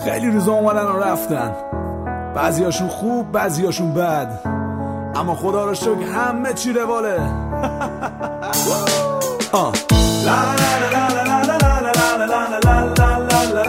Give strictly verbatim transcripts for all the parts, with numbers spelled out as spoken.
خیلی روزا اومدن و رفتن، بعضیاشون خوب بعضیاشون بد، اما خدا رو شکر همه چی رواله. آه لا لا لا لا لا لا لا لا لا لا لا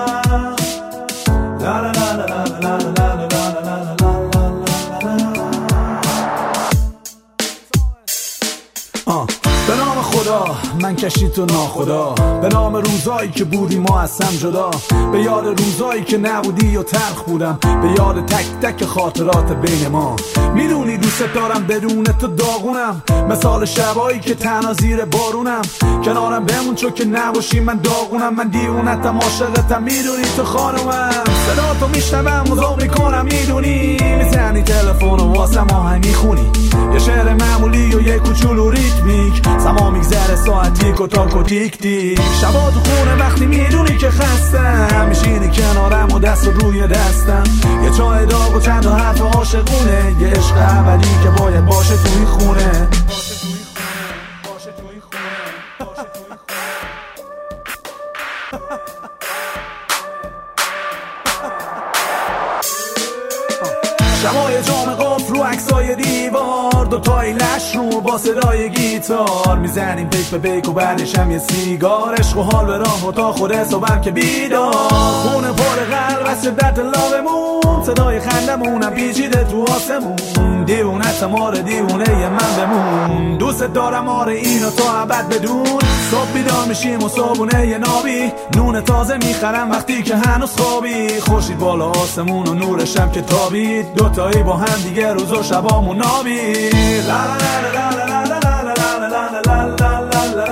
به نام خدا من کشید تو ناخدا، به نام روزایی که بودی ما از هم جدا، به یاد روزایی که نبودی و تلخ بودم، به یاد تک تک خاطرات بین ما. میدونی دوست دارم بدون تو داغونم، مثال شبایی که تنها زیر بارونم، کنارم بمون چون که نباشی من داغونم. من دیوونتم عاشقتم میدونی تو خانومم، صدا تو میشنوم مزاق میکنم میدونی، میزنی تلفن و واسم آهنگ میخونی، یه شعر معمولی و یه کوچولو ریتمیک، سما میگذره ساعت تیک و تاک و تیک تیک. شبا تو خونه وقتی میدونی که خستم، میشینی کنارم و دست روی دستم، یه چای داغ و چند تا حرف عاشقونه، یه عشق ابدی که باید باشه توی خونه. شمای جام قفل رو عکسای دیوار، دوتایی لش رو با صدای گیتار، میزنیم پیک به پیک و بعدش هم یه سیگار، عشق و حال به راه و تا خود صبحم که بیدار، خونه پر قلب از شدت لابمون، صدای خندمونم پیچیده تو آسمون، دیوونت ماره دیوونه ی من بمون، دوست دارم آره اینو تا ابد بدون. صبح بیدار میشیم و صبحونه ی نابی، نون تازه میخرم وقتی که هنوز خوابی، خورشید بالا آسمون و نورشم که تابید، دوتایی با هم دیگه روز و شبامون نابی. لا لا لا لا لا لا لا لا لا لا لا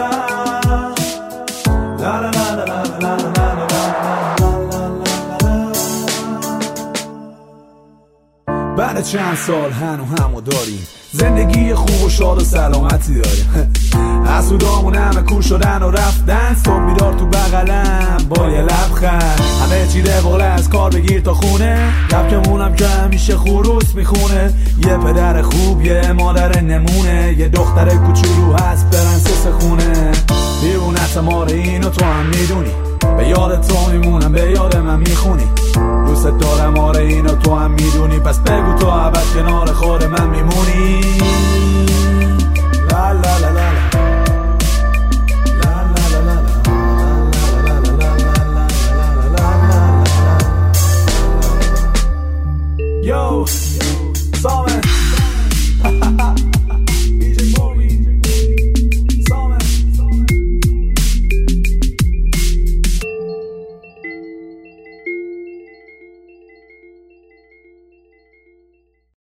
بعد چند سال هنو همو داریم، زندگی خوب و شاد و سلامتی داریم، حسودامون همه کور شدن و رفتن، صبح بیدار تو بغلم با یه لبخند، همه چی دوله از کار بگیر تا خونه، کپکمونم که همیشه خروس میخونه، یه پدر خوب یه مادر نمونه، یه دختر کوچولو هست پرنسس خونه، دیوونت ماره اینو تو هم میدونی، به یاد تو میمونم به یاد من میخونی، دوست دارم آره اینو تو هم میدونی، پس بگو تو ابد کنار خود من میمونی. لا لا لا لا